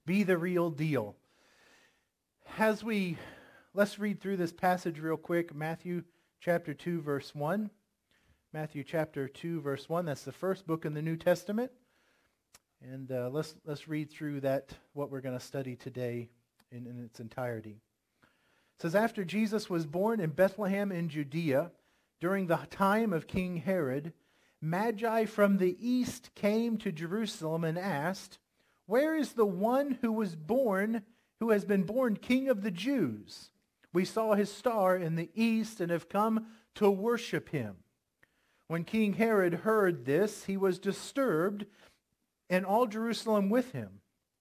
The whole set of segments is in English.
Be the real deal. Let's read through this passage real quick. Matthew chapter 2, verse 1. Matthew chapter 2, verse 1. That's the first book in the New Testament. And let's read through that, what we're going to study today in its entirety. It says, after Jesus was born in Bethlehem in Judea, during the time of King Herod, Magi from the east came to Jerusalem and asked, where is the one who has been born King of the Jews? We saw his star in the east and have come to worship him. When King Herod heard this, he was disturbed, and all Jerusalem with him.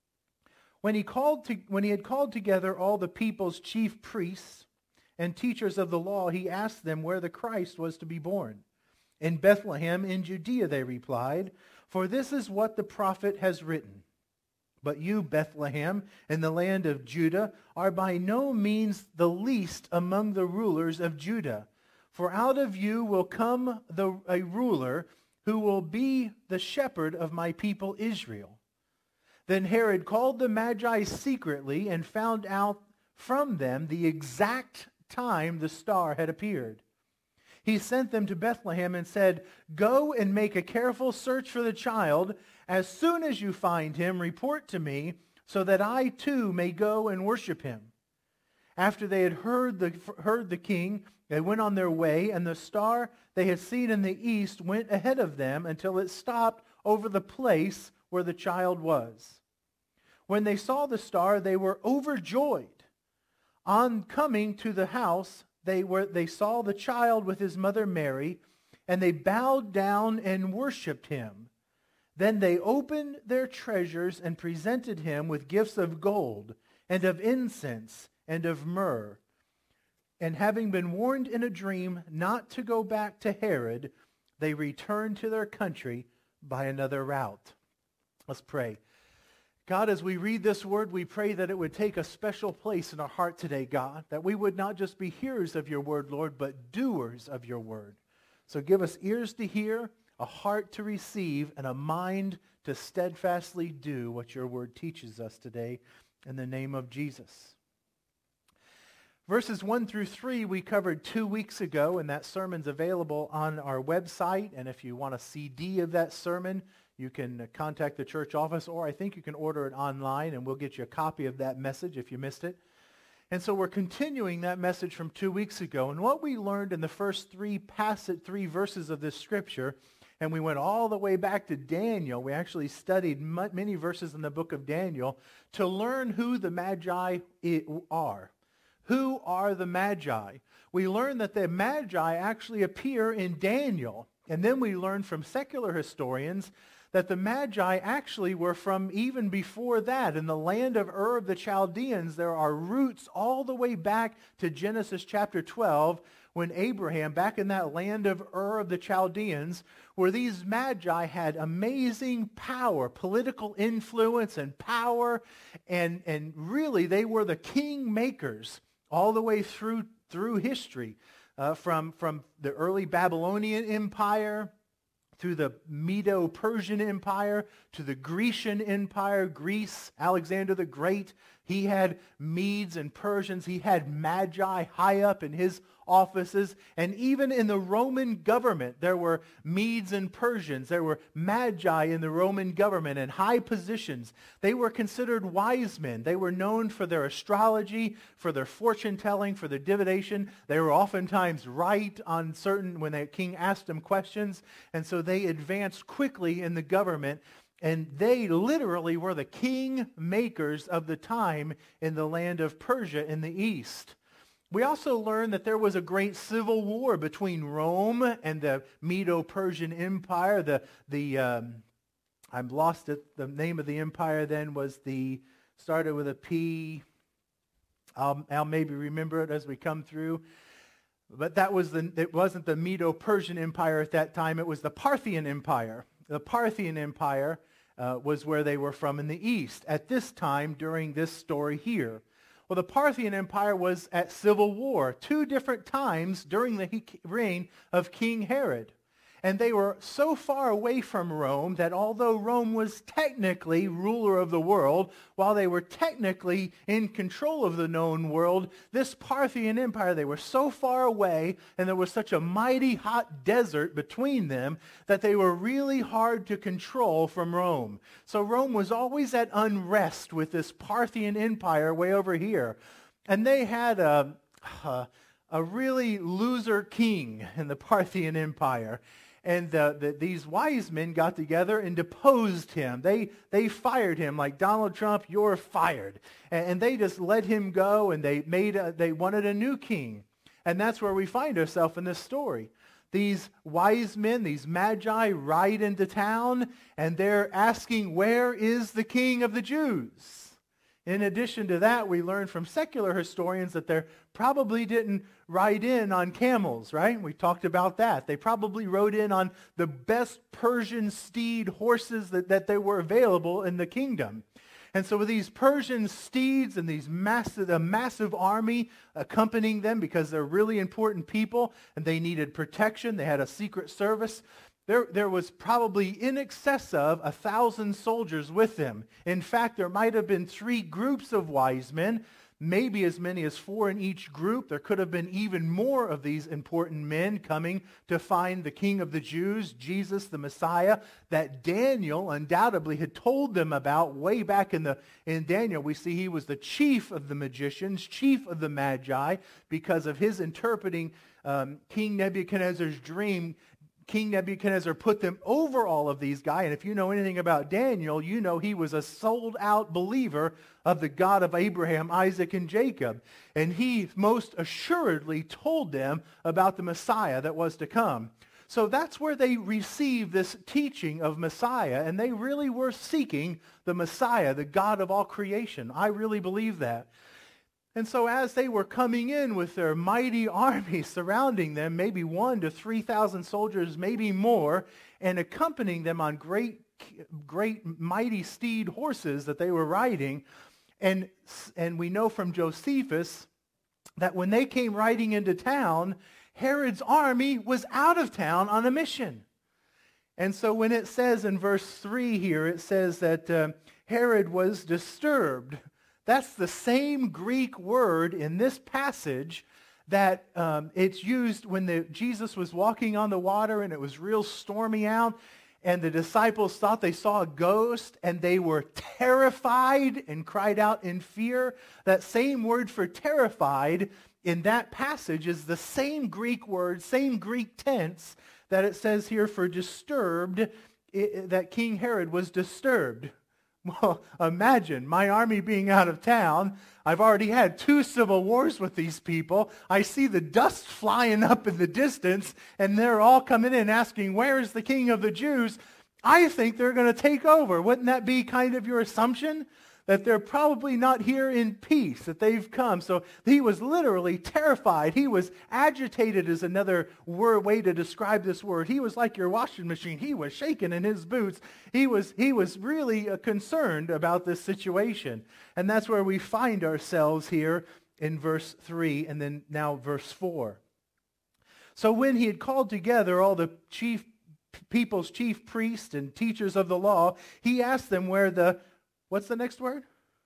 When he had called together all the people's chief priests and teachers of the law, he asked them where the Christ was to be born. In Bethlehem in Judea, they replied, for this is what the prophet has written. But you, Bethlehem, in the land of Judah, are by no means the least among the rulers of Judah. For out of you will come a ruler who will be the shepherd of my people Israel. Then Herod called the Magi secretly and found out from them the exact time the star had appeared. He sent them to Bethlehem and said, go and make a careful search for the child. As soon as you find him, report to me, so that I too may go and worship him. After they had heard the king, they went on their way, and the star they had seen in the east went ahead of them until it stopped over the place where the child was. When they saw the star, they were overjoyed. On coming to the house, they saw the child with his mother Mary, and they bowed down and worshipped him. Then they opened their treasures and presented him with gifts of gold and of incense and of myrrh. And having been warned in a dream not to go back to Herod, they returned to their country by another route. Let's pray. God, as we read this word, we pray that it would take a special place in our heart today, God, that we would not just be hearers of your word, Lord, but doers of your word. So give us ears to hear, a heart to receive, and a mind to steadfastly do what your word teaches us today, in the name of Jesus. Verses 1 through 3 we covered 2 weeks ago, and that sermon's available on our website. And if you want a CD of that sermon, you can contact the church office, or I think you can order it online, and we'll get you a copy of that message if you missed it. And so we're continuing that message from 2 weeks ago. And what we learned in the first three verses of this scripture, and we went all the way back to Daniel. We actually studied many verses in the book of Daniel to learn who the Magi are. Who are the Magi? We learned that the Magi actually appear in Daniel. And then we learned from secular historians that the Magi actually were from even before that. In the land of Ur of the Chaldeans, there are roots all the way back to Genesis chapter 12, when Abraham, back in that land of Ur of the Chaldeans, where these Magi had amazing power, political influence and power, and really they were the king makers all the way through history, from the early Babylonian Empire through the Medo-Persian Empire to the Grecian Empire. Greece, Alexander the Great, he had Medes and Persians. He had Magi high up in his offices. And even in the Roman government, there were Medes and Persians. There were Magi in the Roman government in high positions. They were considered wise men. They were known for their astrology, for their fortune telling, for their divination. They were oftentimes right on when the king asked them questions. And so they advanced quickly in the government. And they literally were the king makers of the time in the land of Persia in the east. We also learned that there was a great civil war between Rome and the Medo-Persian Empire. I'm lost it. The name of the empire then started with a P. I'll maybe remember it as we come through. But it wasn't the Medo-Persian Empire at that time. It was the Parthian Empire. The Parthian Empire was where they were from in the east at this time during this story here. Well, the Parthian Empire was at civil war 2 different times during the reign of King Herod. And they were so far away from Rome that although Rome was technically ruler of the world, while they were technically in control of the known world, this Parthian Empire, they were so far away and there was such a mighty hot desert between them that they were really hard to control from Rome. So Rome was always at unrest with this Parthian Empire way over here. And they had a really loser king in the Parthian Empire. And these wise men got together and deposed him. They fired him like Donald Trump, you're fired. And they just let him go, and they wanted a new king. And that's where we find ourselves in this story. These wise men, these magi, ride into town, and they're asking, where is the king of the Jews? In addition to that, we learn from secular historians that they probably didn't ride in on camels, right? We talked about that. They probably rode in on the best Persian steed horses that they were available in the kingdom. And so with these Persian steeds and a massive army accompanying them because they're really important people and they needed protection, they had a secret service, there was probably in excess of 1,000 soldiers with them. In fact, there might have been 3 groups of wise men, maybe as many as 4 in each group. There could have been even more of these important men coming to find the King of the Jews, Jesus the Messiah, that Daniel undoubtedly had told them about way back in Daniel. We see he was the chief of the magicians, chief of the magi, because of his interpreting King Nebuchadnezzar's dream. King Nebuchadnezzar put them over all of these guys. And if you know anything about Daniel, you know he was a sold-out believer of the God of Abraham, Isaac, and Jacob. And he most assuredly told them about the Messiah that was to come. So that's where they received this teaching of Messiah. And they really were seeking the Messiah, the God of all creation. I really believe that. And so as they were coming in with their mighty army surrounding them, maybe 1,000 to 3,000 soldiers, maybe more, and accompanying them on great mighty steed horses that they were riding, and we know from Josephus that when they came riding into town, Herod's army was out of town on a mission. And so when it says in verse 3 here, it says that Herod was disturbed. That's the same Greek word in this passage that it's used when Jesus was walking on the water and it was real stormy out and the disciples thought they saw a ghost and they were terrified and cried out in fear. That same word for terrified in that passage is the same Greek word, same Greek tense that it says here for disturbed, that King Herod was disturbed. Well, imagine my army being out of town. I've already had 2 civil wars with these people. I see the dust flying up in the distance, and they're all coming in asking, where is the King of the Jews? I think they're going to take over. Wouldn't that be kind of your assumption? That they're probably not here in peace, that they've come. So he was literally terrified. He was agitated is another way to describe this word. He was like your washing machine. He was shaking in his boots. He was really concerned about this situation. And that's where we find ourselves here in verse 3 and then now verse 4. So when he had called together all the people's chief priests and teachers of the law, he asked them where what's the next word?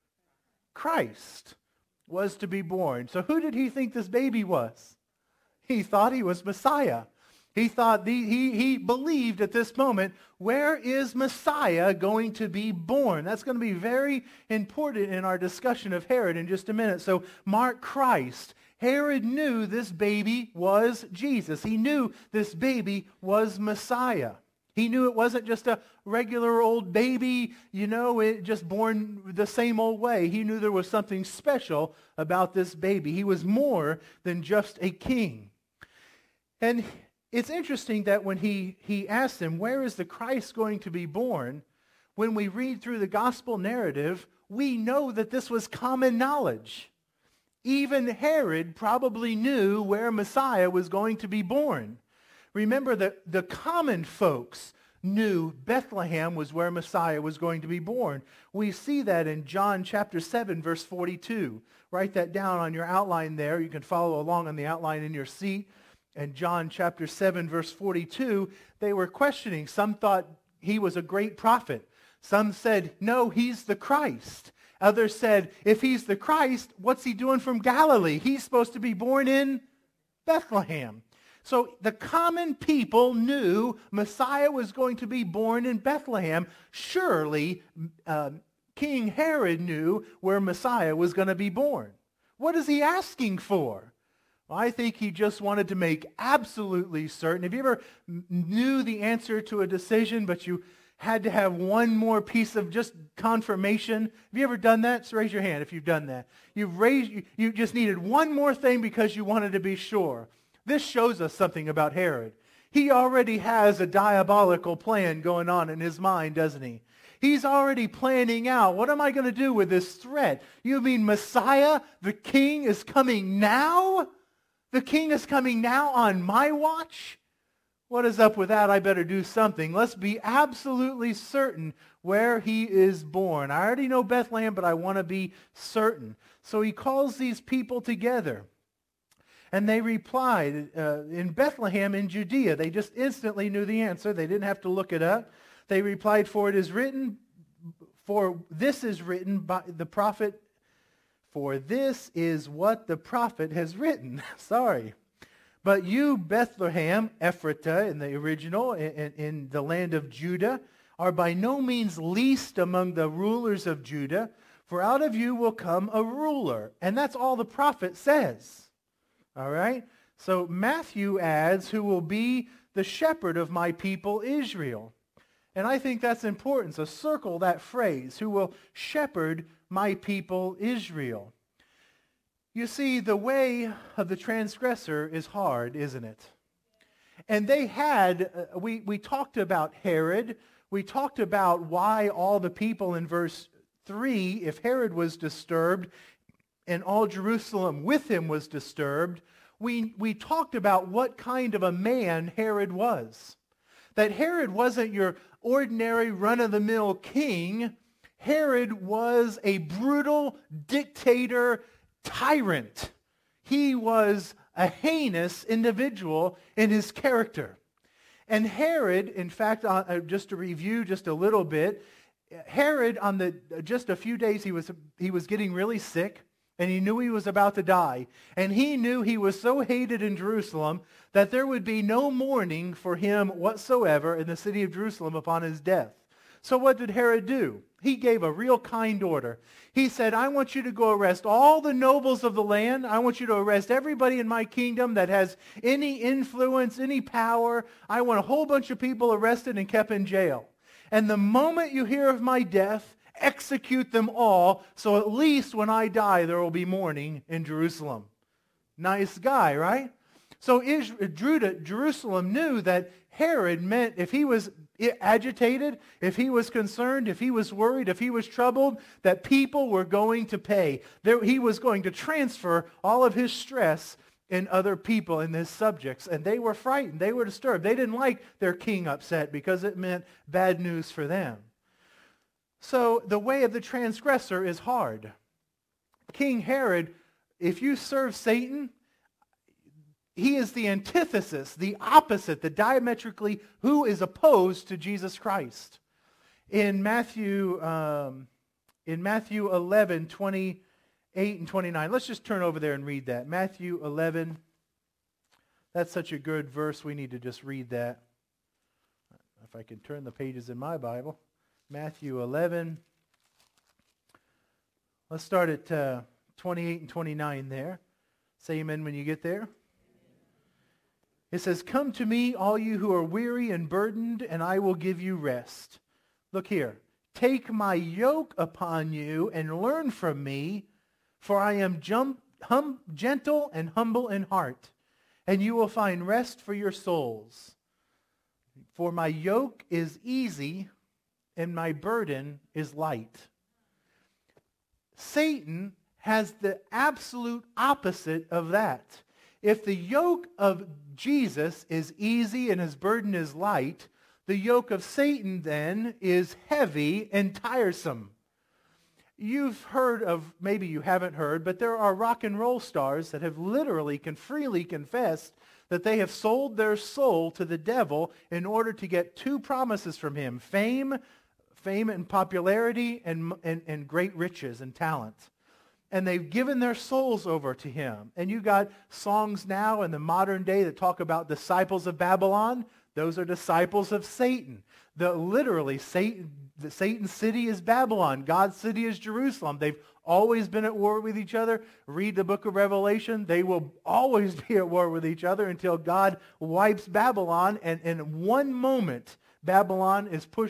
Christ was to be born. So who did he think this baby was? He thought he was Messiah. He thought he believed at this moment, where is Messiah going to be born? That's going to be very important in our discussion of Herod in just a minute. So mark Christ. Herod knew this baby was Jesus. He knew this baby was Messiah. He knew it wasn't just a regular old baby, just born the same old way. He knew there was something special about this baby. He was more than just a king. And it's interesting that when he asked him, where is the Christ going to be born? When we read through the gospel narrative, we know that this was common knowledge. Even Herod probably knew where Messiah was going to be born. Remember that the common folks knew Bethlehem was where Messiah was going to be born. We see that in John chapter 7, verse 42. Write that down on your outline there. You can follow along on the outline in your seat. in John chapter 7, verse 42, they were questioning. Some thought he was a great prophet. Some said, no, he's the Christ. Others said, if he's the Christ, what's he doing from Galilee? He's supposed to be born in Bethlehem. So the common people knew Messiah was going to be born in Bethlehem. Surely King Herod knew where Messiah was going to be born. What is he asking for? Well, I think he just wanted to make absolutely certain. Have you ever knew the answer to a decision, but you had to have one more piece of just confirmation? Have you ever done that? So raise your hand if you've done that. You just needed one more thing because you wanted to be sure. This shows us something about Herod. He already has a diabolical plan going on in his mind, doesn't he? He's already planning out, what am I going to do with this threat? You mean Messiah, the king, is coming now? The king is coming now on my watch? What is up with that? I better do something. Let's be absolutely certain where he is born. I already know Bethlehem, but I want to be certain. So he calls these people together. And they replied, in Bethlehem in Judea. They just instantly knew the answer. They didn't have to look it up. They replied, for this is written by the prophet, for this is what the prophet has written. Sorry. But you, Bethlehem, Ephratah in the original, in the land of Judah, are by no means least among the rulers of Judah, for out of you will come a ruler. And that's all the prophet says. All right? So Matthew adds, who will be the shepherd of my people Israel. And I think that's important. So circle that phrase, who will shepherd my people Israel. You see, the way of the transgressor is hard, isn't it? And they had, we talked about Herod. We talked about why all the people in verse 3, if Herod was disturbed and all Jerusalem with him was disturbed, we talked about what kind of a man Herod was. That Herod wasn't your ordinary run-of-the-mill king. Herod was a brutal dictator tyrant. He was a heinous individual in his character. And Herod, in fact, just to review just a little bit, Herod, just a few days, he was getting really sick, and he knew he was about to die. And he knew he was so hated in Jerusalem that there would be no mourning for him whatsoever in the city of Jerusalem upon his death. So what did Herod do? He gave a real kind order. He said, I want you to go arrest all the nobles of the land. I want you to arrest everybody in my kingdom that has any influence, any power. I want a whole bunch of people arrested and kept in jail. And the moment you hear of my death, execute them all, so at least when I die, there will be mourning in Jerusalem. Nice guy, right? So Jerusalem knew that Herod meant if he was agitated, if he was concerned, if he was worried, if he was troubled, that people were going to pay. He was going to transfer all of his stress in other people, in his subjects. And they were frightened. They were disturbed. They didn't like their king upset because it meant bad news for them. So the way of the transgressor is hard. King Herod, if you serve Satan, he is the antithesis, the opposite, the diametrically who is opposed to Jesus Christ. In Matthew 11, 28 and 29, let's just turn over there and read that. Matthew 11, that's such a good verse, we need to just read that. If I can turn the pages in my Bible. Matthew 11. Let's start at 28 and 29 there. Say amen when you get there. It says, come to me, all you who are weary and burdened, and I will give you rest. Look here. Take my yoke upon you and learn from me, for I am gentle and humble in heart, and you will find rest for your souls. For my yoke is easy and my burden is light. Satan has the absolute opposite of that. If the yoke of Jesus is easy and his burden is light, the yoke of Satan then is heavy and tiresome. You've heard of, maybe you haven't heard, but there are rock and roll stars that have literally freely confessed that they have sold their soul to the devil in order to get two promises from him: fame and popularity, and great riches and talent. And they've given their souls over to him. And you got songs now in the modern day that talk about disciples of Babylon. Those are disciples of Satan. Literally, Satan's city is Babylon. God's city is Jerusalem. They've always been at war with each other. Read the book of Revelation. They will always be at war with each other until God wipes Babylon. And in one moment, Babylon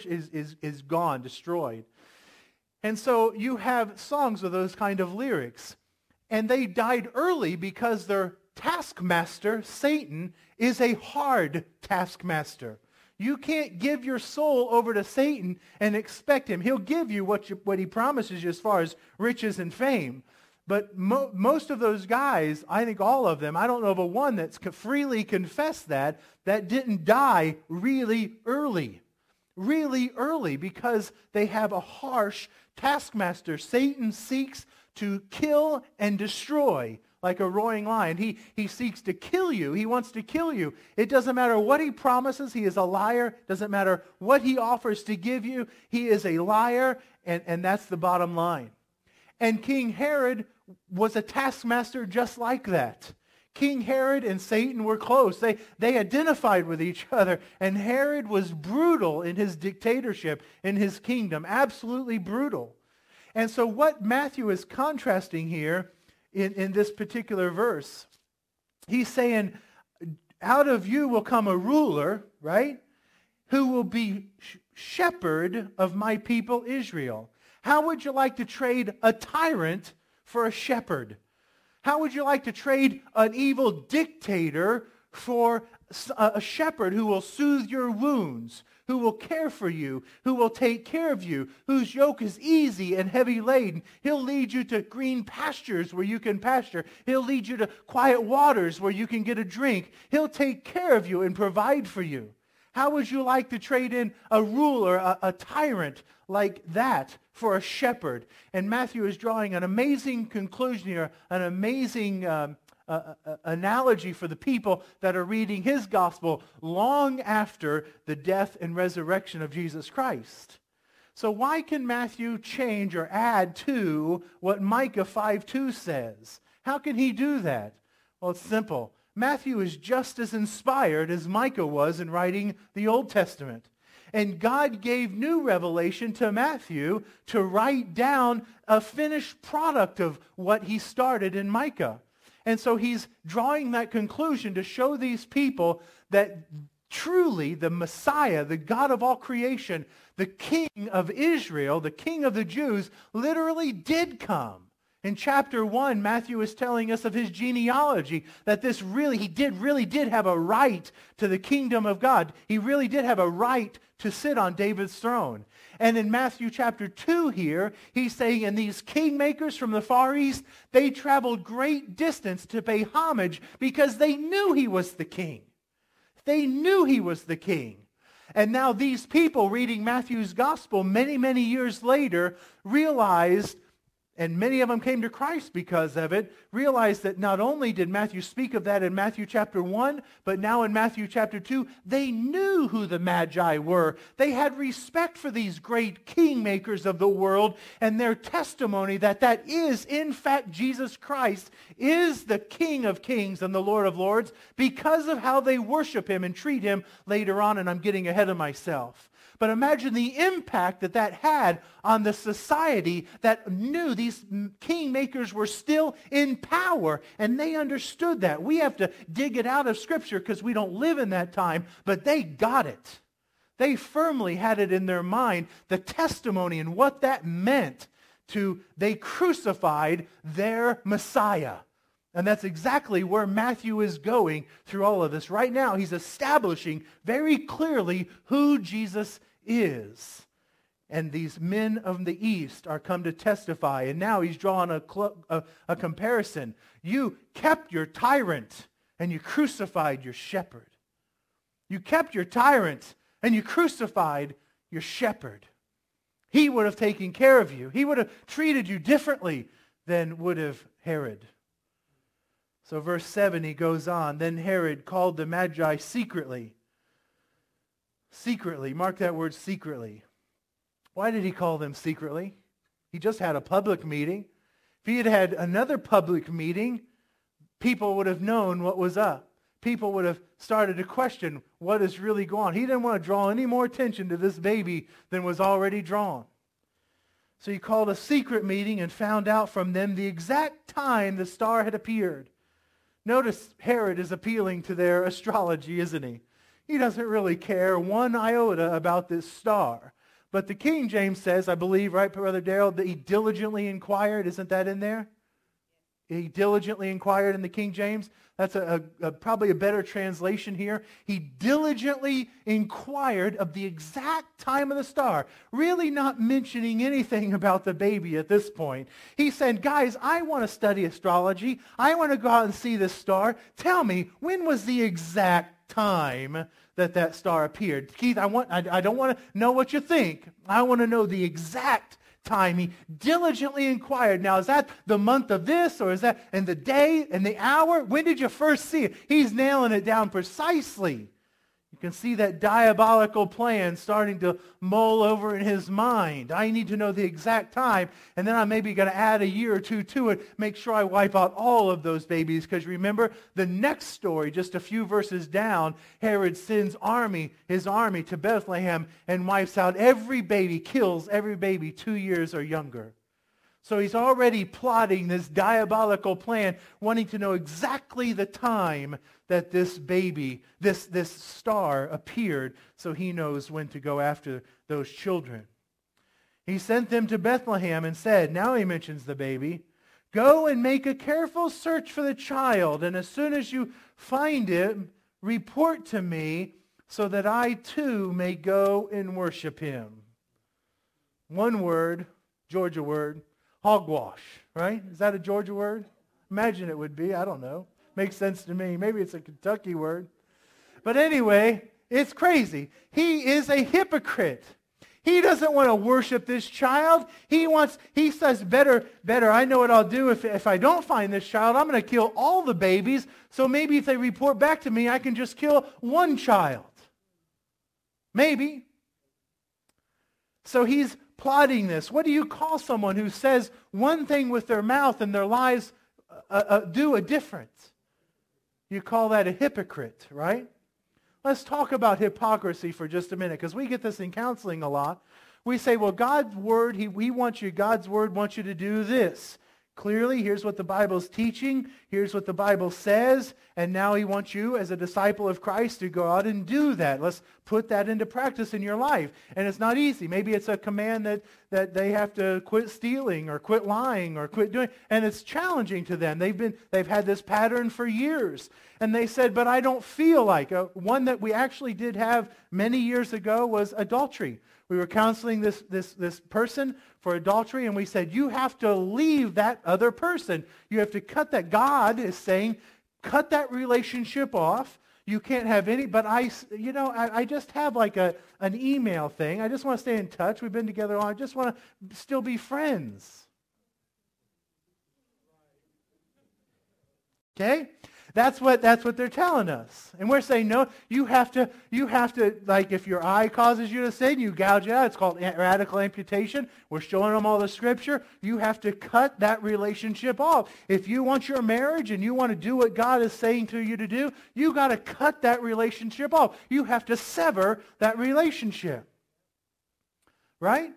is gone, destroyed. And so you have songs with those kind of lyrics. And they died early because their taskmaster, Satan, is a hard taskmaster. You can't give your soul over to Satan and expect him. He'll give you what he promises you as far as riches and fame. But most of those guys, I think all of them, I don't know of a one that's freely confessed that didn't die really early. Really early, because they have a harsh taskmaster. Satan seeks to kill and destroy like a roaring lion. He seeks to kill you. He wants to kill you. It doesn't matter what he promises. He is a liar. It doesn't matter what he offers to give you. He is a liar, and that's the bottom line. And King Herod was a taskmaster just like that. King Herod and Satan were close. They identified with each other. And Herod was brutal in his dictatorship, in his kingdom. Absolutely brutal. And so what Matthew is contrasting here in this particular verse, he's saying, out of you will come a ruler, right, who will be shepherd of my people Israel. How would you like to trade a tyrant for a shepherd? How would you like to trade an evil dictator for a shepherd who will soothe your wounds, who will care for you, who will take care of you, whose yoke is easy and heavy laden? He'll lead you to green pastures where you can pasture. He'll lead you to quiet waters where you can get a drink. He'll take care of you and provide for you. How would you like to trade in a ruler, a tyrant like that for a shepherd? And Matthew is drawing an amazing conclusion here, an amazing analogy for the people that are reading his gospel long after the death and resurrection of Jesus Christ. So why can Matthew change or add to what Micah 5:2 says? How can he do that? Well, it's simple. Matthew is just as inspired as Micah was in writing the Old Testament. And God gave new revelation to Matthew to write down a finished product of what he started in Micah. And so he's drawing that conclusion to show these people that truly the Messiah, the God of all creation, the King of Israel, the King of the Jews, literally did come. In chapter 1, Matthew is telling us of his genealogy, that he really did have a right to the kingdom of God. He really did have a right to sit on David's throne. And in Matthew chapter 2 here, he's saying, and these kingmakers from the Far East, they traveled great distance to pay homage because they knew he was the king. They knew he was the king. And now these people reading Matthew's gospel many, many years later realized, and many of them came to Christ because of it, realized that not only did Matthew speak of that in Matthew chapter 1, but now in Matthew chapter 2, they knew who the Magi were. They had respect for these great kingmakers of the world, and their testimony that is, in fact, Jesus Christ is the King of kings and the Lord of lords because of how they worship him and treat him later on, and I'm getting ahead of myself. But imagine the impact that had on the society that knew these kingmakers were still in power, and they understood that. We have to dig it out of Scripture because we don't live in that time, but they got it. They firmly had it in their mind, the testimony and what that meant they crucified their Messiah. And that's exactly where Matthew is going through all of this. Right now, he's establishing very clearly who Jesus is. And these men of the East are come to testify. And now he's drawing a comparison. You kept your tyrant and you crucified your shepherd. You kept your tyrant and you crucified your shepherd. He would have taken care of you. He would have treated you differently than would have Herod. So verse 7, he goes on, then Herod called the Magi secretly. Secretly, mark that word secretly. Why did he call them secretly? He just had a public meeting. If he had had another public meeting, people would have known what was up. People would have started to question what is really going on. He didn't want to draw any more attention to this baby than was already drawn. So he called a secret meeting and found out from them the exact time the star had appeared. Notice Herod is appealing to their astrology, isn't he? He doesn't really care one iota about this star. But the King James says, I believe, right, Brother Darrell, that he diligently inquired. Isn't that in there? He diligently inquired in the King James. That's probably a better translation here. He diligently inquired of the exact time of the star, really not mentioning anything about the baby at this point. He said, guys, I want to study astrology. I want to go out and see this star. Tell me, when was the exact time that star appeared? Keith, I don't want to know what you think. I want to know the exact time. He diligently inquired. Now, is that the month of this, or is that in the day and the hour? When did you first see it? He's nailing it down precisely. You can see that diabolical plan starting to mull over in his mind. I need to know the exact time, and then I'm maybe going to add a year or two to it, make sure I wipe out all of those babies, because remember, the next story, just a few verses down, Herod sends his army to Bethlehem and wipes out every baby, kills every baby 2 years or younger. So he's already plotting this diabolical plan, wanting to know exactly the time that this baby, this star appeared, so he knows when to go after those children. He sent them to Bethlehem and said, now he mentions the baby, go and make a careful search for the child, and as soon as you find it, report to me so that I too may go and worship him. One word, Georgia word, hogwash, right? Is that a Georgia word? Imagine it would be. I don't know. Makes sense to me. Maybe it's a Kentucky word. But anyway, it's crazy. He is a hypocrite. He doesn't want to worship this child. He says, better, I know what I'll do if I don't find this child. I'm going to kill all the babies. So maybe if they report back to me, I can just kill one child. Maybe. So he's plotting this. What do you call someone who says one thing with their mouth and their lives do a different? You call that a hypocrite, right? Let's talk about hypocrisy for just a minute, because we get this in counseling a lot. We say, well, God's word, God's word wants you to do this. Clearly, here's what the Bible's teaching. Here's what the Bible says. And now he wants you as a disciple of Christ to go out and do that. Let's put that into practice in your life. And it's not easy. Maybe it's a command that they have to quit stealing or quit lying or quit doing. And it's challenging to them. They've had this pattern for years. And they said, but I don't feel like. One that we actually did have many years ago was adultery. We were counseling this person for adultery, and we said, you have to leave that other person. You have to cut that. God is saying, cut that relationship off. You can't have any, but I just have like an email thing. I just want to stay in touch. We've been together I just want to still be friends. Okay? That's what they're telling us. And we're saying, no, you have to, like if your eye causes you to sin, you gouge it out. It's called radical amputation. We're showing them all the scripture. You have to cut that relationship off. If you want your marriage and you want to do what God is saying to you to do, you got to cut that relationship off. You have to sever that relationship. Right?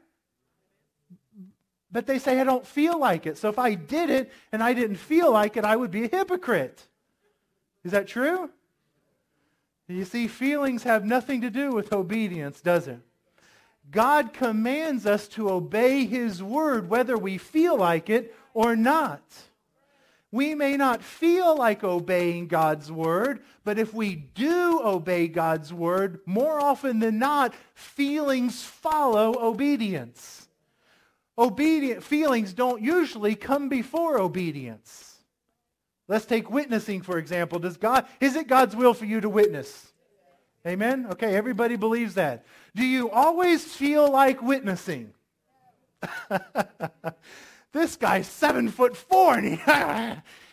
But they say, I don't feel like it. So if I did it and I didn't feel like it, I would be a hypocrite. Is that true? You see, feelings have nothing to do with obedience, does it? God commands us to obey his word whether we feel like it or not. We may not feel like obeying God's word, but if we do obey God's word, more often than not, feelings follow obedience. Feelings don't usually come before obedience. Let's take witnessing, for example. Is it God's will for you to witness? Amen? Okay, everybody believes that. Do you always feel like witnessing? This guy's 7'4", and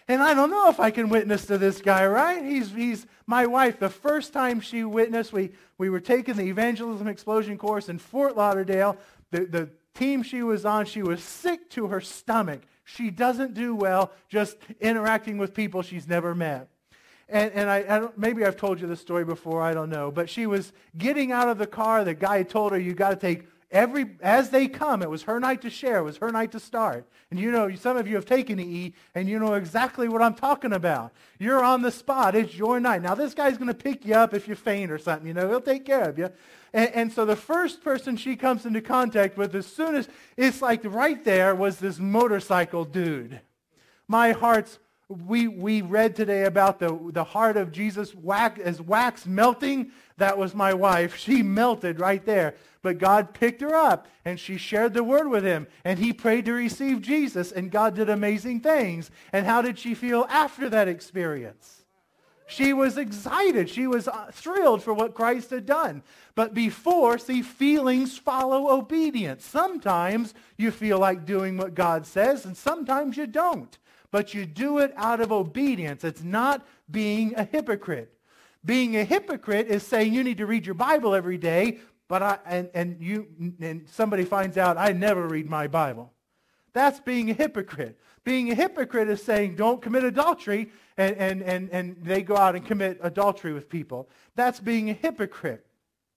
And I don't know if I can witness to this guy, right? He's my wife. The first time she witnessed, we were taking the Evangelism Explosion course in Fort Lauderdale. The team she was on, she was sick to her stomach. She doesn't do well just interacting with people she's never met. And I don't, maybe I've told you this story before, I don't know. But she was getting out of the car. The guy told her, you got to take as they come. It was her night to share. It was her night to start. And you know, some of you have taken EE, and you know exactly what I'm talking about. You're on the spot. It's your night. Now, this guy's going to pick you up if you faint or something. You know, he'll take care of you. And so the first person she comes into contact with, as soon as, it's like right there was this motorcycle dude. My heart's, we read today about the heart of Jesus as wax melting. That was my wife. She melted right there. But God picked her up, and she shared the word with him, and he prayed to receive Jesus, and God did amazing things. And how did she feel after that experience? She was excited. She was thrilled for what Christ had done. But before, see, feelings follow obedience. Sometimes you feel like doing what God says, and sometimes you don't. But you do it out of obedience. It's not being a hypocrite. Being a hypocrite is saying you need to read your Bible every day, but somebody finds out I never read my Bible. That's being a hypocrite. Being a hypocrite is saying don't commit adultery, and they go out and commit adultery with people. That's being a hypocrite.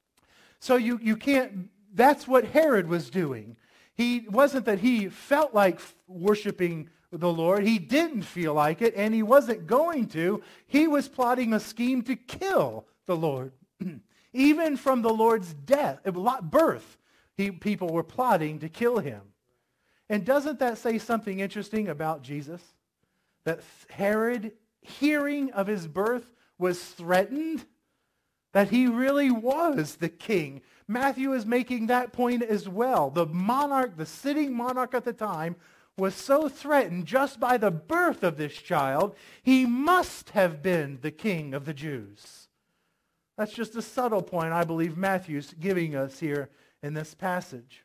So you can't, that's what Herod was doing. He wasn't that he felt like worshiping the Lord. He didn't feel like it, and he wasn't going to. He was plotting a scheme to kill the Lord. Even from the Lord's birth, people were plotting to kill him. And doesn't that say something interesting about Jesus? That Herod, hearing of his birth, was threatened? That he really was the king. Matthew is making that point as well. The monarch, the sitting monarch at the time, was so threatened just by the birth of this child, he must have been the king of the Jews. That's just a subtle point I believe Matthew's giving us here in this passage.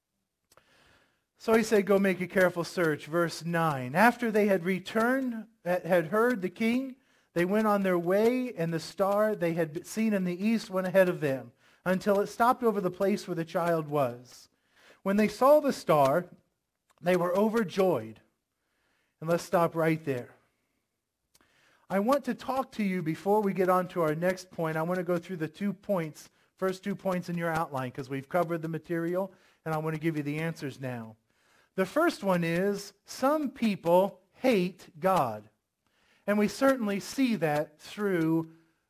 So he said, go make a careful search. Verse 9. After they had returned, had heard the king, they went on their way, and the star they had seen in the east went ahead of them, until it stopped over the place where the child was. When they saw the star, they were overjoyed. And let's stop right there. I want to talk to you before we get on to our next point. I want to go through the first 2 points in your outline, because we've covered the material, and I want to give you the answers now. The first one is, some people hate God. And we certainly see that through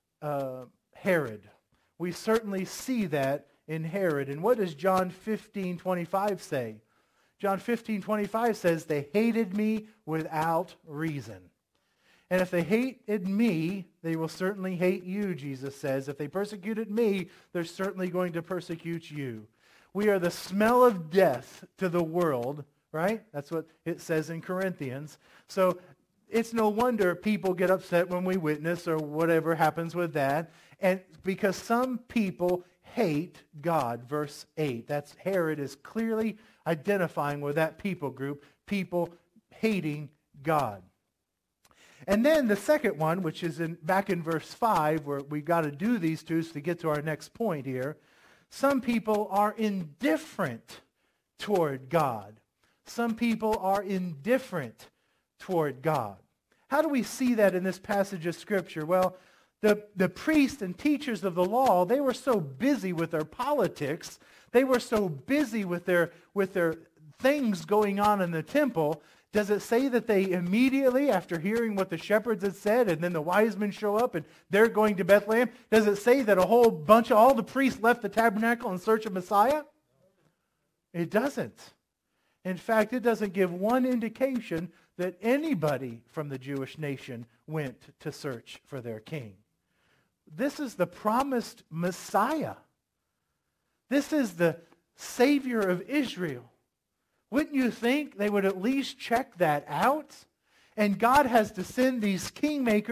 Herod. We certainly see that in Herod. And what does John 15:25 say? John 15:25 says, they hated me without reason. And if they hated me, they will certainly hate you, Jesus says. If they persecuted me, they're certainly going to persecute you. We are the smell of death to the world, right? That's what it says in Corinthians. So it's no wonder people get upset when we witness or whatever happens with that. And because some people hate God, verse 8. That's Herod is clearly identifying with that people group, people hating God. And then the second one, which is back in verse 5, where we've got to do these two to get to our next point here. Some people are indifferent toward God. Some people are indifferent toward God. How do we see that in this passage of Scripture? Well, the priests and teachers of the law, they were so busy with their politics, they were so busy with their things going on in the temple. Does it say that they immediately, after hearing what the shepherds had said, and then the wise men show up and they're going to Bethlehem, does it say that a whole bunch of all the priests left the tabernacle in search of Messiah? It doesn't. In fact, it doesn't give one indication that anybody from the Jewish nation went to search for their king. This is the promised Messiah. This is the Savior of Israel. Wouldn't you think they would at least check that out? And God has to send these kingmakers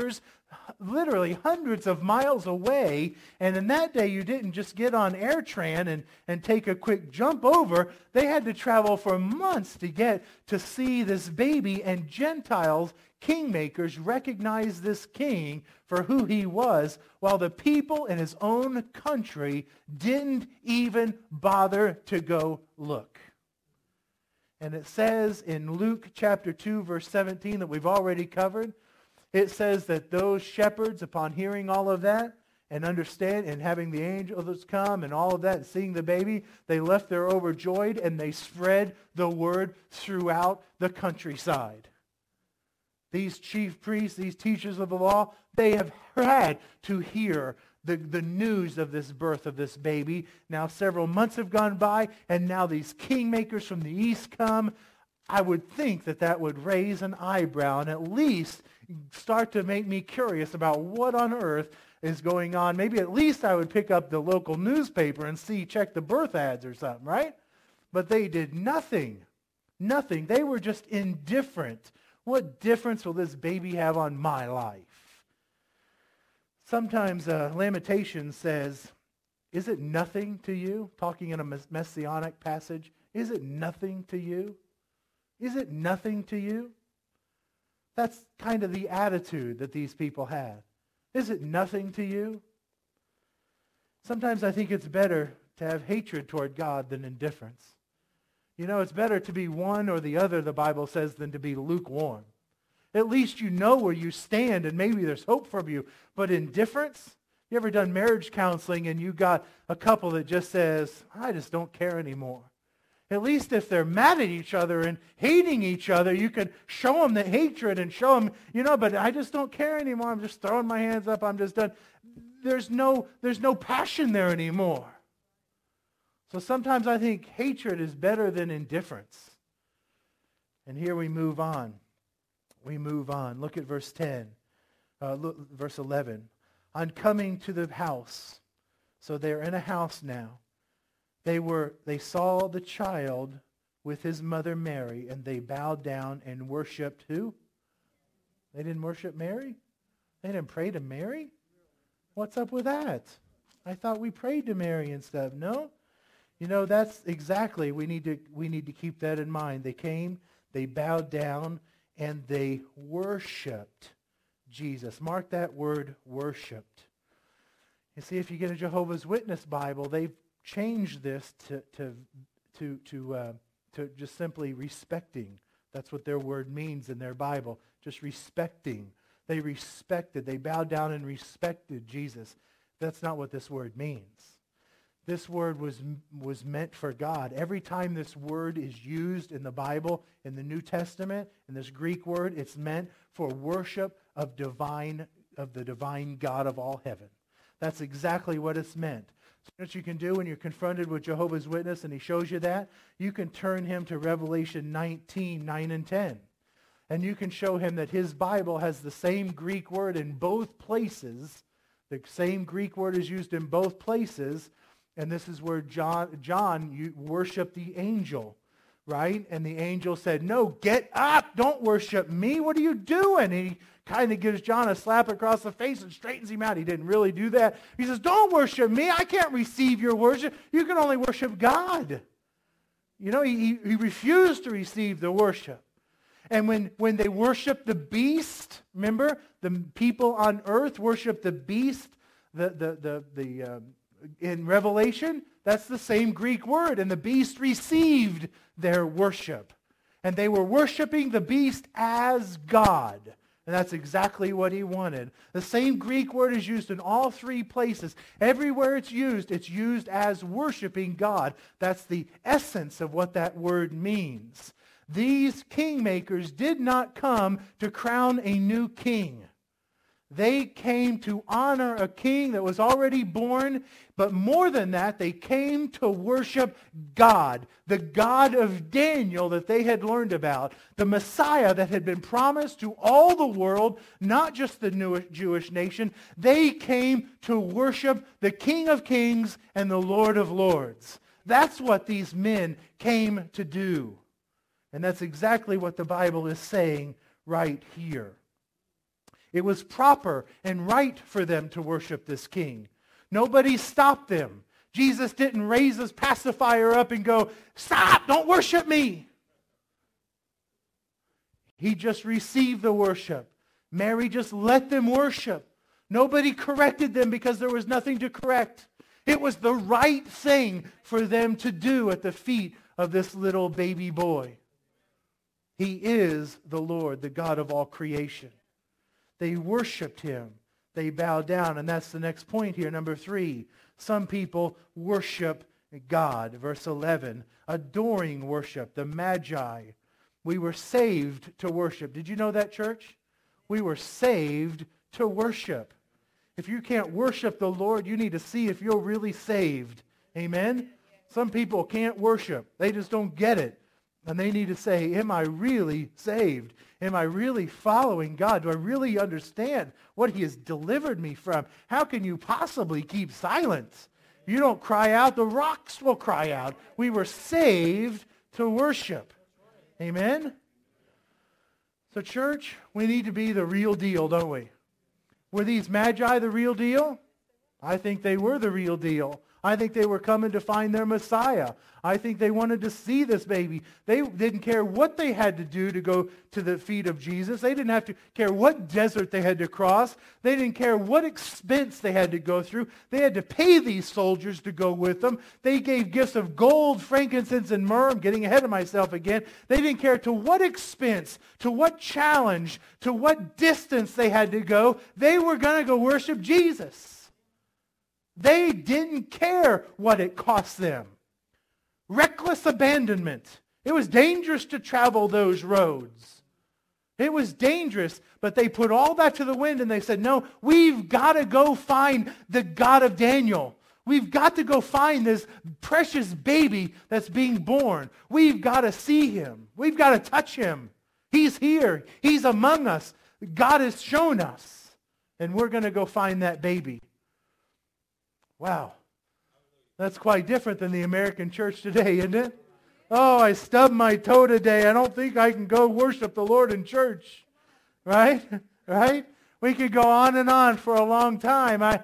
literally hundreds of miles away. And in that day, you didn't just get on AirTran and take a quick jump over. They had to travel for months to get to see this baby, and Gentiles, kingmakers, recognized this king for who he was, while the people in his own country didn't even bother to go look. And it says in Luke chapter 2, verse 17 that we've already covered, it says that those shepherds, upon hearing all of that and understand and having the angels come and all of that, and seeing the baby, they left there overjoyed, and they spread the word throughout the countryside. These chief priests, these teachers of the law, they have had to hear the news of this birth of this baby. Now several months have gone by, and now these kingmakers from the east come. I would think that that would raise an eyebrow and at least start to make me curious about what on earth is going on. Maybe at least I would pick up the local newspaper and check the birth ads or something, right? But they did nothing. Nothing. They were just indifferent. What difference will this baby have on my life? Sometimes Lamentations says, is it nothing to you? Talking in a messianic passage, is it nothing to you? Is it nothing to you? That's kind of the attitude that these people had. Is it nothing to you? Sometimes I think it's better to have hatred toward God than indifference. You know, it's better to be one or the other, the Bible says, than to be lukewarm. At least you know where you stand and maybe there's hope for you. But indifference? You ever done marriage counseling and you got a couple that just says, I just don't care anymore? At least if they're mad at each other and hating each other, you can show them the hatred and show them, but I just don't care anymore. I'm just throwing my hands up. I'm just done. There's no passion there anymore. So sometimes I think hatred is better than indifference. And here we move on. We move on. Look at verse 10. Verse 11. On coming to the house. So they're in a house now. They saw the child with his mother Mary, and they bowed down and worshipped who? They didn't worship Mary? They didn't pray to Mary? What's up with that? I thought we prayed to Mary and stuff. No? That's exactly, we need to keep that in mind. They came, they bowed down, and they worshipped Jesus. Mark that word, worshipped. You see, if you get a Jehovah's Witness Bible, they've changed this to just simply respecting. That's what their word means in their Bible, just respecting. They bowed down and respected Jesus. That's not what this word means. This word was meant for God. Every time this word is used in the Bible, in the New Testament, in this Greek word, it's meant for worship of the divine God of all heaven. That's exactly what it's meant. So what you can do when you're confronted with Jehovah's Witness and he shows you that, you can turn him to Revelation 19, 9 and 10. And you can show him that his Bible has the same Greek word in both places. The same Greek word is used in both places. And this is where John you worship the angel, right? And the angel said, no, get up. Don't worship me. What are you doing? And he kind of gives John a slap across the face and straightens him out. He didn't really do that. He says, don't worship me. I can't receive your worship. You can only worship God. He refused to receive the worship. And when they worship the beast, remember, the people on earth worship the beast, in Revelation, that's the same Greek word. And the beast received their worship. And they were worshiping the beast as God. And that's exactly what he wanted. The same Greek word is used in all three places. Everywhere it's used as worshiping God. That's the essence of what that word means. These kingmakers did not come to crown a new king. They came to honor a king that was already born, but more than that, they came to worship God, the God of Daniel that they had learned about, the Messiah that had been promised to all the world, not just the new Jewish nation. They came to worship the King of Kings and the Lord of Lords. That's what these men came to do. And that's exactly what the Bible is saying right here. It was proper and right for them to worship this king. Nobody stopped them. Jesus didn't raise his pacifier up and go, "Stop, don't worship me." He just received the worship. Mary just let them worship. Nobody corrected them because there was nothing to correct. It was the right thing for them to do at the feet of this little baby boy. He is the Lord, the God of all creation. They worshiped him. They bowed down. And that's the next point here, number 3. Some people worship God. Verse 11, adoring worship, the Magi. We were saved to worship. Did you know that, church? We were saved to worship. If you can't worship the Lord, you need to see if you're really saved. Amen? Some people can't worship. They just don't get it. And they need to say, am I really saved? Am I really following God? Do I really understand what he has delivered me from? How can you possibly keep silent? If you don't cry out, the rocks will cry out. We were saved to worship. Amen? So church, we need to be the real deal, don't we? Were these Magi the real deal? I think they were the real deal. I think they were coming to find their Messiah. I think they wanted to see this baby. They didn't care what they had to do to go to the feet of Jesus. They didn't have to care what desert they had to cross. They didn't care what expense they had to go through. They had to pay these soldiers to go with them. They gave gifts of gold, frankincense, and myrrh. I'm getting ahead of myself again. They didn't care to what expense, to what challenge, to what distance they had to go. They were going to go worship Jesus. They didn't care what it cost them. Reckless abandonment. It was dangerous to travel those roads. It was dangerous, but they put all that to the wind and they said, no, we've got to go find the God of Daniel. We've got to go find this precious baby that's being born. We've got to see him. We've got to touch him. He's here. He's among us. God has shown us. And we're going to go find that baby. Wow, that's quite different than the American church today, isn't it? Oh, I stubbed my toe today. I don't think I can go worship the Lord in church. Right? Right? We could go on and on for a long time. I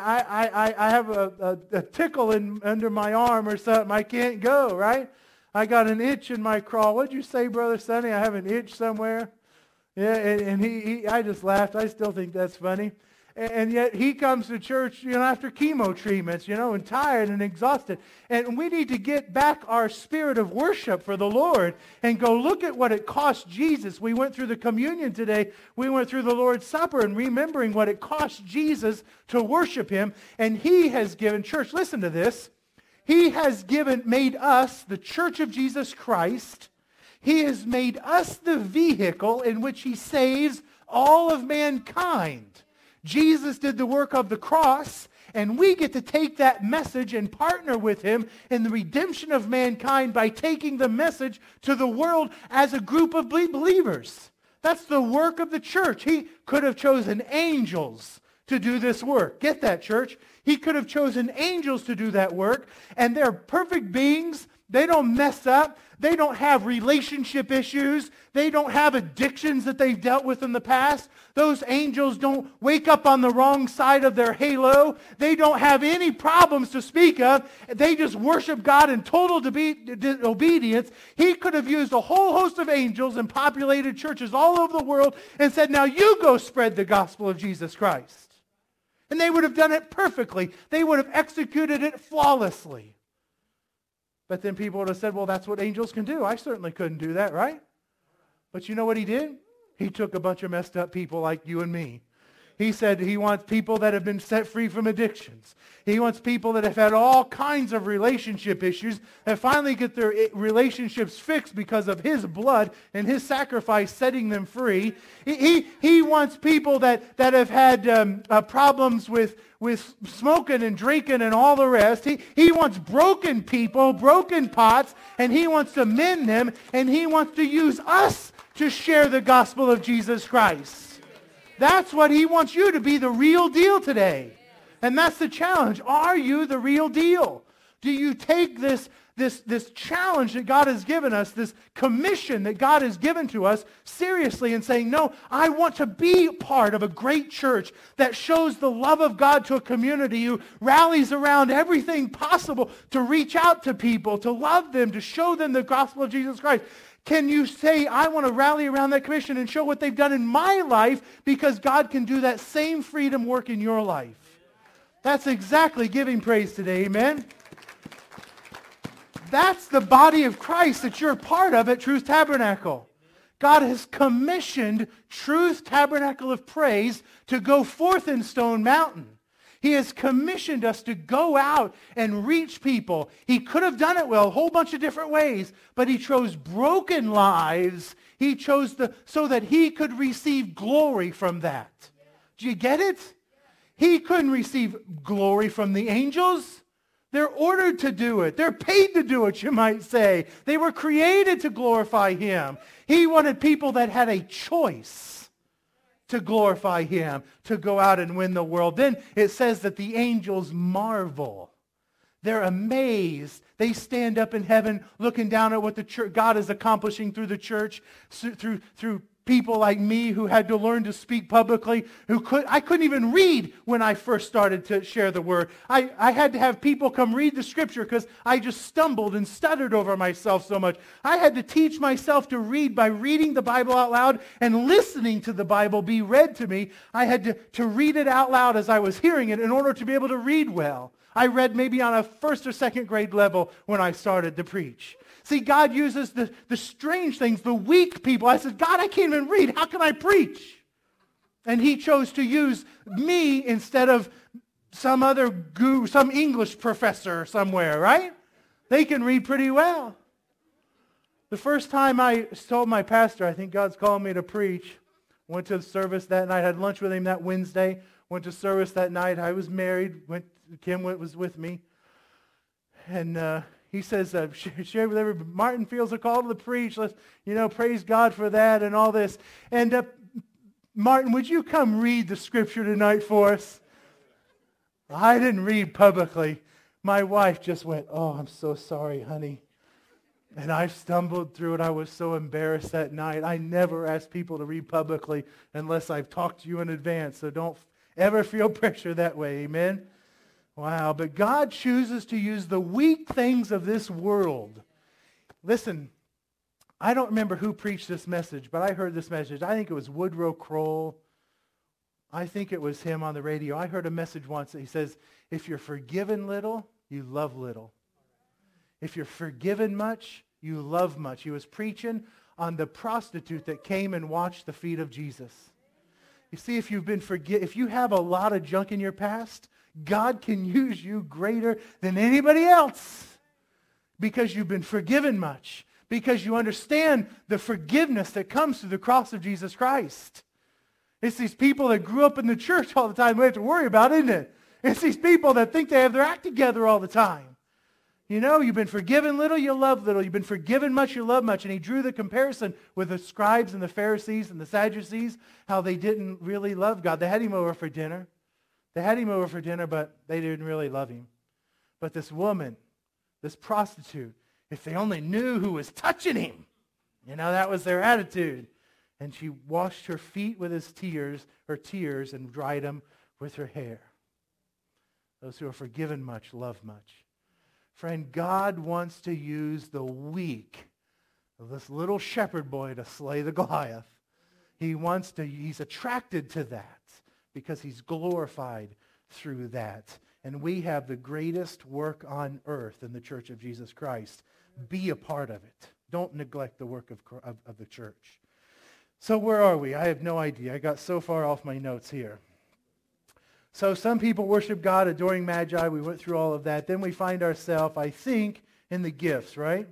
have a tickle under my arm or something. I can't go, right? I got an itch in my craw. What'd you say, Brother Sonny? I have an itch somewhere? Yeah, and I just laughed. I still think that's funny. And yet he comes to church, after chemo treatments, and tired and exhausted. And we need to get back our spirit of worship for the Lord and go look at what it cost Jesus. We went through the communion today. We went through the Lord's Supper and remembering what it cost Jesus to worship him. And he has given, church, listen to this. He has made us, the church of Jesus Christ, he has made us the vehicle in which he saves all of mankind. Jesus did the work of the cross, and we get to take that message and partner with him in the redemption of mankind by taking the message to the world as a group of believers. That's the work of the church. He could have chosen angels to do this work. Get that, church? He could have chosen angels to do that work, and they're perfect beings. They don't mess up. They don't have relationship issues. They don't have addictions that they've dealt with in the past. Those angels don't wake up on the wrong side of their halo. They don't have any problems to speak of. They just worship God in total obedience. He could have used a whole host of angels and populated churches all over the world and said, now you go spread the gospel of Jesus Christ. And they would have done it perfectly. They would have executed it flawlessly. But then people would have said, well, that's what angels can do. I certainly couldn't do that, right? But you know what he did? He took a bunch of messed up people like you and me. He said he wants people that have been set free from addictions. He wants people that have had all kinds of relationship issues that finally get their relationships fixed because of his blood and his sacrifice setting them free. He wants people that have had problems with smoking and drinking and all the rest. He wants broken people, broken pots, and he wants to mend them, and he wants to use us to share the gospel of Jesus Christ. That's what he wants you to be, the real deal today. And that's the challenge. Are you the real deal? Do you take this this challenge that God has given us, this commission that God has given to us seriously and saying, no, I want to be part of a great church that shows the love of God to a community who rallies around everything possible to reach out to people, to love them, to show them the gospel of Jesus Christ. Can you say, I want to rally around that commission and show what they've done in my life, because God can do that same freedom work in your life? That's exactly giving praise today, amen? That's the body of Christ that you're part of at Truth Tabernacle. God has commissioned Truth Tabernacle of Praise to go forth in Stone Mountain. He has commissioned us to go out and reach people. He could have done it well, a whole bunch of different ways, but he chose broken lives. He chose so that he could receive glory from that. Do you get it? He couldn't receive glory from the angels. They're ordered to do it. They're paid to do it, you might say. They were created to glorify him. He wanted people that had a choice to glorify him, to go out and win the world. Then it says that the angels marvel. They're amazed. They stand up in heaven looking down at what the church, God is accomplishing through the church, through people like me who had to learn to speak publicly, I couldn't even read when I first started to share the word. I had to have people come read the scripture because I just stumbled and stuttered over myself so much. I had to teach myself to read by reading the Bible out loud and listening to the Bible be read to me. I had to read it out loud as I was hearing it in order to be able to read well. I read maybe on a first or second grade level when I started to preach. See, God uses the strange things, the weak people. I said, God, I can't even read. How can I preach? And he chose to use me instead of some other guru, some English professor somewhere, right? They can read pretty well. The first time I told my pastor, I think God's calling me to preach, went to the service that night, had lunch with him that Wednesday, went to service that night. I was married. Kim was with me. And he says, share with everybody, Martin feels a call to the preach. Let's, praise God for that and all this. And Martin, would you come read the scripture tonight for us? I didn't read publicly. My wife just went, oh, I'm so sorry, honey. And I stumbled through it. I was so embarrassed that night. I never ask people to read publicly unless I've talked to you in advance. So don't ever feel pressure that way. Amen? Wow, but God chooses to use the weak things of this world. Listen, I don't remember who preached this message, but I heard this message. I think it was Woodrow Kroll. I think it was him on the radio. I heard a message once that he says, if you're forgiven little, you love little. If you're forgiven much, you love much. He was preaching on the prostitute that came and washed the feet of Jesus. You see, if you have a lot of junk in your past, God can use you greater than anybody else because you've been forgiven much, because you understand the forgiveness that comes through the cross of Jesus Christ. It's these people that grew up in the church all the time we have to worry about, isn't it? It's these people that think they have their act together all the time. You've been forgiven little, you love little. You've been forgiven much, you love much. And he drew the comparison with the scribes and the Pharisees and the Sadducees, how they didn't really love God. They had him over for dinner. But they didn't really love him. But this woman, this prostitute, if they only knew who was touching him, that was their attitude. And she washed her feet with her tears, and dried them with her hair. Those who are forgiven much love much. Friend, God wants to use the weak of this little shepherd boy to slay the Goliath. He's attracted to that because he's glorified through that. And we have the greatest work on earth in the Church of Jesus Christ. Be a part of it. Don't neglect the work of the church. So where are we? I have no idea. I got so far off my notes here. So some people worship God, adoring Magi. We went through all of that. Then we find ourselves, I think, in the gifts, right?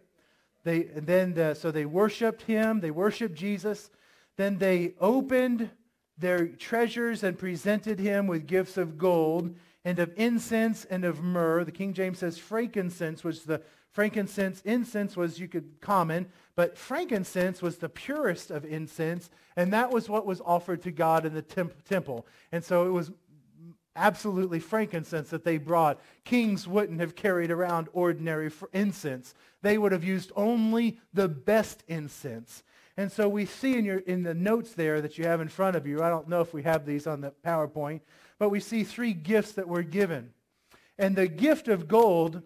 So they worshiped him. They worshiped Jesus. Then they opened their treasures and presented him with gifts of gold and of incense and of myrrh. The King James says frankincense, incense was common, but frankincense was the purest of incense, and that was what was offered to God in the temple. And so it was absolutely frankincense that they brought. Kings wouldn't have carried around ordinary incense. They would have used only the best incense. And so we see in the notes there that you have in front of you, I don't know if we have these on the PowerPoint, but we see 3 gifts that were given. And the gift of gold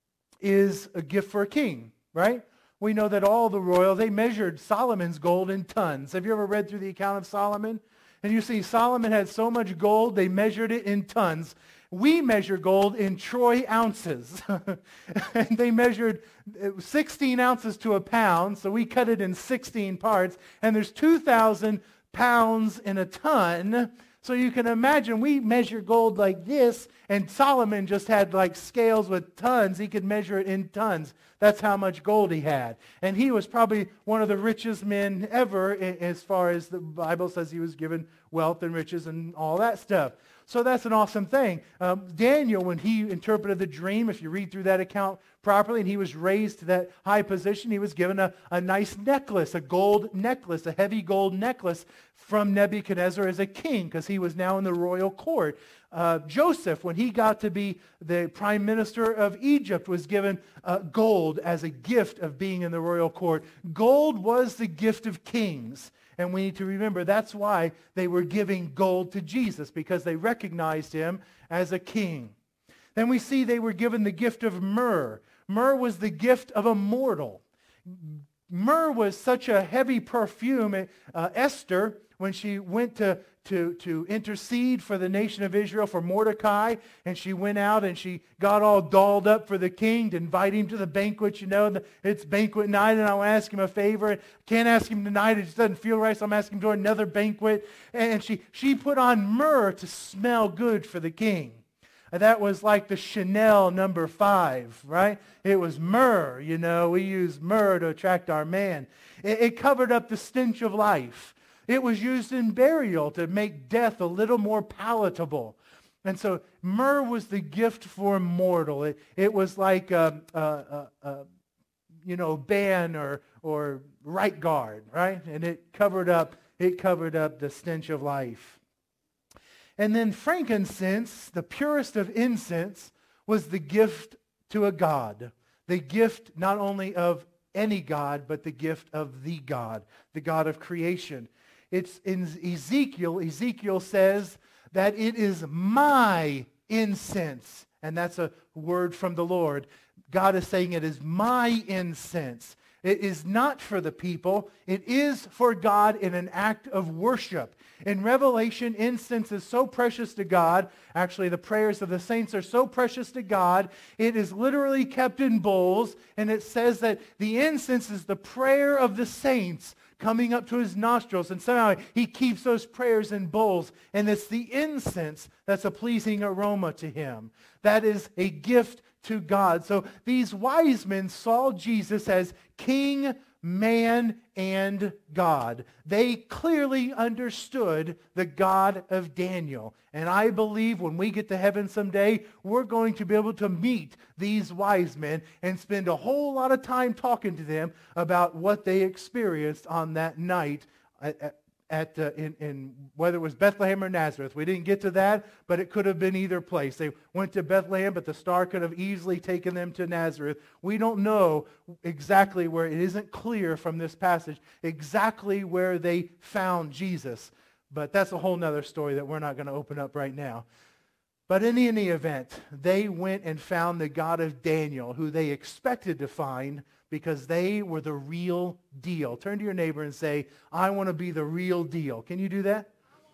is a gift for a king, right? We know that all the royal, they measured Solomon's gold in tons. Have you ever read through the account of Solomon? And you see Solomon had so much gold, they measured it in tons. We measure gold in troy ounces. And they measured 16 ounces to a pound, so we cut it in 16 parts. And there's 2,000 pounds in a ton. So you can imagine we measure gold like this, and Solomon just had like scales with tons. He could measure it in tons. That's how much gold he had. And he was probably one of the richest men ever, as far as the Bible says he was given wealth and riches and all that stuff. So that's an awesome thing. Daniel, when he interpreted the dream, if you read through that account properly, and he was raised to that high position, he was given a nice necklace, a gold necklace, a heavy gold necklace from Nebuchadnezzar as a king, because he was now in the royal court. Joseph, when he got to be the prime minister of Egypt, was given gold as a gift of being in the royal court. Gold was the gift of kings. And we need to remember that's why they were giving gold to Jesus, because they recognized him as a king. Then we see they were given the gift of myrrh. Myrrh was the gift of a mortal. Myrrh was such a heavy perfume. Esther, when she went to intercede for the nation of Israel, for Mordecai, and she went out and she got all dolled up for the king to invite him to the banquet. You know, it's banquet night, and I'll ask him a favor. I can't ask him tonight. It just doesn't feel right, so I'm asking him to another banquet. And she put on myrrh to smell good for the king. That was like the Chanel number 5, right? It was myrrh, you know. We use myrrh to attract our man. It covered up the stench of life. It was used in burial to make death a little more palatable. And so myrrh was the gift for mortal. It was like ban or right guard, right? And it covered up the stench of life. And then frankincense, the purest of incense, was the gift to a god. The gift not only of any god, but the gift of the God of creation. It's in Ezekiel. Ezekiel says that it is my incense. And that's a word from the Lord. God is saying it is my incense. It is not for the people. It is for God in an act of worship. In Revelation, incense is so precious to God. Actually, the prayers of the saints are so precious to God. It is literally kept in bowls. And it says that the incense is the prayer of the saints coming up to his nostrils. And somehow he keeps those prayers in bowls. And it's the incense that's a pleasing aroma to him. That is a gift to God. So these wise men saw Jesus as King, man, and God. They clearly understood the God of Daniel. And I believe when we get to heaven someday, we're going to be able to meet these wise men and spend a whole lot of time talking to them about what they experienced on that night in whether it was Bethlehem or Nazareth. We didn't get to that, but it could have been either place. They went to Bethlehem, but the star could have easily taken them to Nazareth. We don't know exactly where. It isn't clear from this passage exactly where they found Jesus. But that's a whole nother story that we're not going to open up right now. But in any event, they went and found the God of Daniel, who they expected to find, because they were the real deal. Turn to your neighbor and say, I want to be the real deal. Can you do that?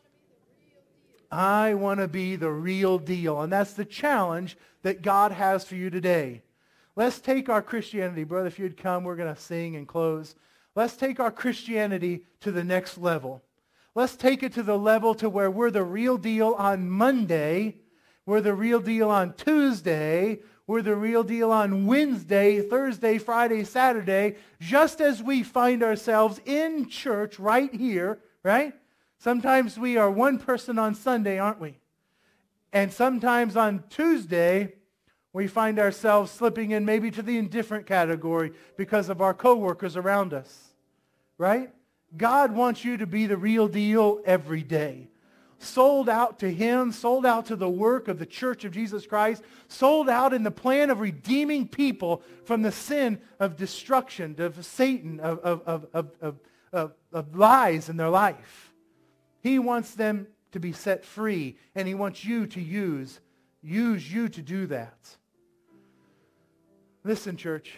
I want to be the real deal. And that's the challenge that God has for you today. Let's take our Christianity. Brother, if you'd come, we're going to sing and close. Let's take our Christianity to the next level. Let's take it to the level to where we're the real deal on Monday. We're the real deal on Tuesday. We're the real deal on Wednesday, Thursday, Friday, Saturday, just as we find ourselves in church right here, right? Sometimes we are one person on Sunday, aren't we? And sometimes on Tuesday, we find ourselves slipping in maybe to the indifferent category because of our coworkers around us, right? God wants you to be the real deal every day. sold out to Him, sold out to the work of the Church of Jesus Christ, sold out in the plan of redeeming people from the sin of destruction, of Satan, of lies in their life. He wants them to be set free, and He wants you to use you to do that. Listen, church,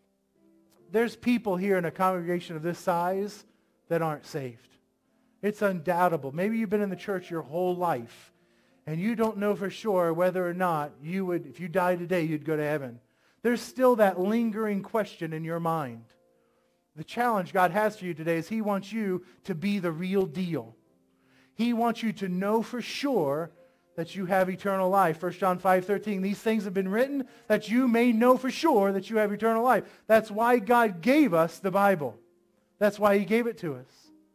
there's people here in a congregation of this size that aren't saved. It's undoubtable. Maybe you've been in the church your whole life, and you don't know for sure whether or not you would, if you died today, you'd go to heaven. There's still that lingering question in your mind. The challenge God has for you today is He wants you to be the real deal. He wants you to know for sure that you have eternal life. 1 John 5:13, these things have been written that you may know for sure that you have eternal life. That's why God gave us the Bible. That's why He gave it to us.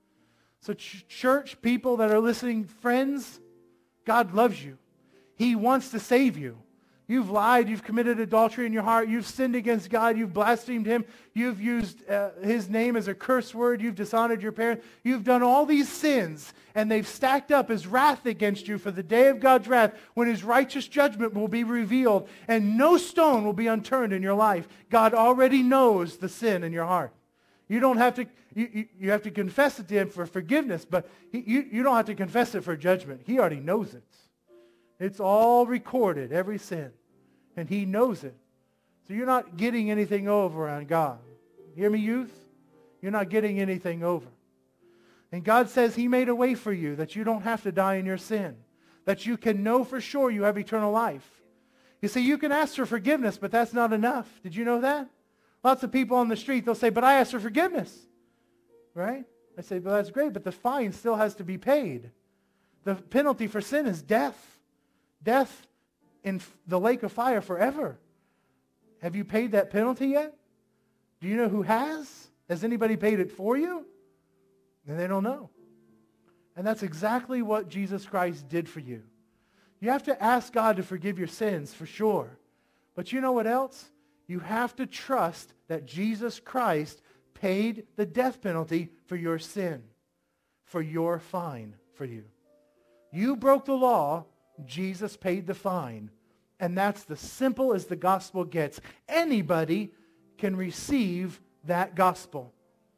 So church, people that are listening, friends, God loves you. He wants to save you. You've lied, you've committed adultery in your heart, you've sinned against God, you've blasphemed Him, you've used His name as a curse word, you've dishonored your parents, you've done all these sins, and they've stacked up as wrath against you for the day of God's wrath, when His righteous judgment will be revealed, and no stone will be unturned in your life. God already knows the sin in your heart. You don't have to, you have to confess it to Him for forgiveness, but you don't have to confess it for judgment. He already knows it. It's all recorded, every sin. And He knows it. So you're not getting anything over on God. You hear me, youth? You're not getting anything over. And God says He made a way for you that you don't have to die in your sin. That you can know for sure you have eternal life. You see, you can ask for forgiveness, but that's not enough. Did you know that? Lots of people on the street, they'll say, but I asked for forgiveness. Right? I say, well, that's great, but the fine still has to be paid. The penalty for sin is death. Death in the lake of fire forever. Have you paid that penalty yet? Do you know who has? Has anybody paid it for you? And they don't know. And that's exactly what Jesus Christ did for you. You have to ask God to forgive your sins for sure. But you know what else? You have to trust that Jesus Christ paid the death penalty for your sin, for your fine for you. You broke the law. Jesus paid the fine. And that's the simple as the gospel gets. Anybody can receive that gospel.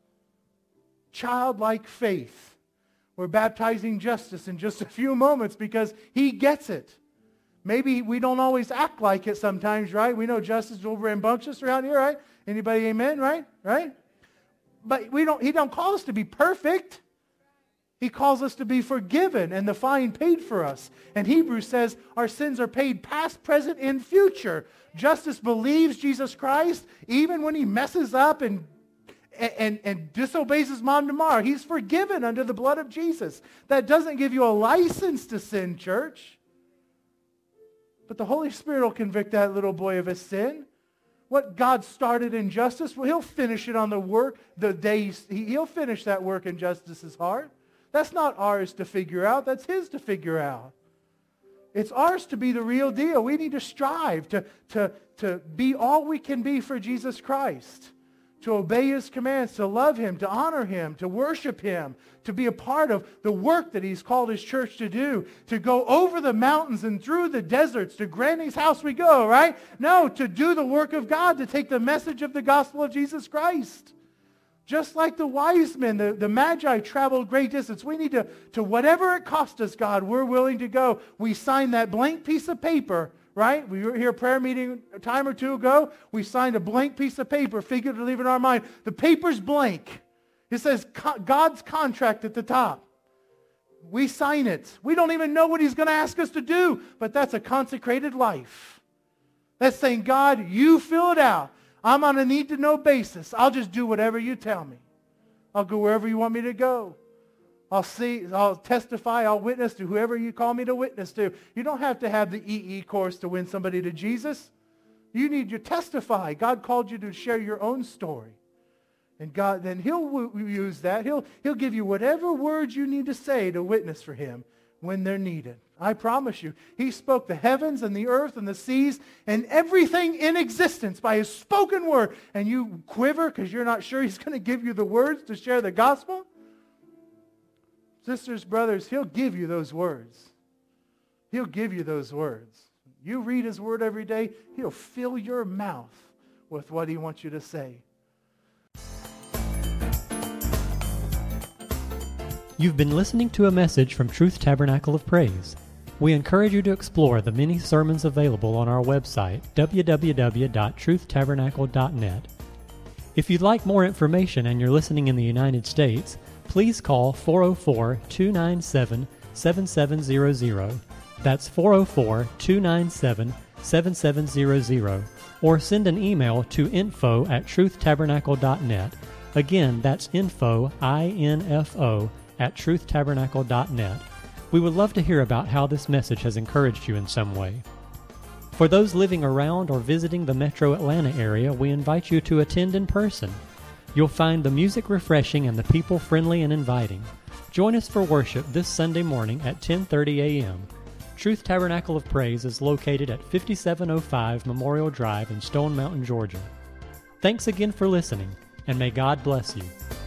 Childlike faith. We're baptizing Justice in just a few moments because he gets it. Maybe we don't always act like it sometimes, right? We know Justice is over rambunctious around here, right? Anybody amen, right? Right? But he don't call us to be perfect. He calls us to be forgiven and the fine paid for us. And Hebrews says our sins are paid past, present, and future. Justice believes Jesus Christ even when he messes up and disobeys his mom tomorrow. He's forgiven under the blood of Jesus. That doesn't give you a license to sin, church. But the Holy Spirit will convict that little boy of his sin. What God started in justice, well, he'll finish it on the day he'll finish that work in Justice's heart. That's not ours to figure out. That's his to figure out. It's ours to be the real deal. We need to strive to be all we can be for Jesus Christ, to obey his commands, to love him, to honor him, to worship him, to be a part of the work that he's called his church to do, to go over the mountains and through the deserts. To Granny's house we go, right? No, to do the work of God, to take the message of the gospel of Jesus Christ. Just like the wise men, the Magi traveled great distance. We need to whatever it cost us, God, we're willing to go. We signed that blank piece of paper, right? We were here prayer meeting a time or two ago. We signed a blank piece of paper, figuratively in our mind. The paper's blank. It says God's contract at the top. We sign it. We don't even know what he's going to ask us to do, but that's a consecrated life. That's saying, God, you fill it out. I'm on a need-to-know basis. I'll just do whatever you tell me. I'll go wherever you want me to go. I'll testify, I'll witness to whoever you call me to witness to. You don't have to have the EE course to win somebody to Jesus. You need to testify. God called you to share your own story. And God, then he'll use that. He'll give you whatever words you need to say to witness for him when they're needed. I promise you, he spoke the heavens and the earth and the seas and everything in existence by his spoken word. And you quiver because you're not sure he's going to give you the words to share the gospel? Sisters, brothers, He'll give you those words. He'll give you those words. You read His Word every day, He'll fill your mouth with what He wants you to say. You've been listening to a message from Truth Tabernacle of Praise. We encourage you to explore the many sermons available on our website, www.truthtabernacle.net. If you'd like more information and you're listening in the United States, please call 404-297-7700. That's 404-297-7700. Or send an email to info@truthtabernacle.net. Again, that's info, I-N-F-O, @truthtabernacle.net. We would love to hear about how this message has encouraged you in some way. For those living around or visiting the metro Atlanta area, we invite you to attend in person. You'll find the music refreshing and the people friendly and inviting. Join us for worship this Sunday morning at 10:30 a.m. Truth Tabernacle of Praise is located at 5705 Memorial Drive in Stone Mountain, Georgia. Thanks again for listening, and may God bless you.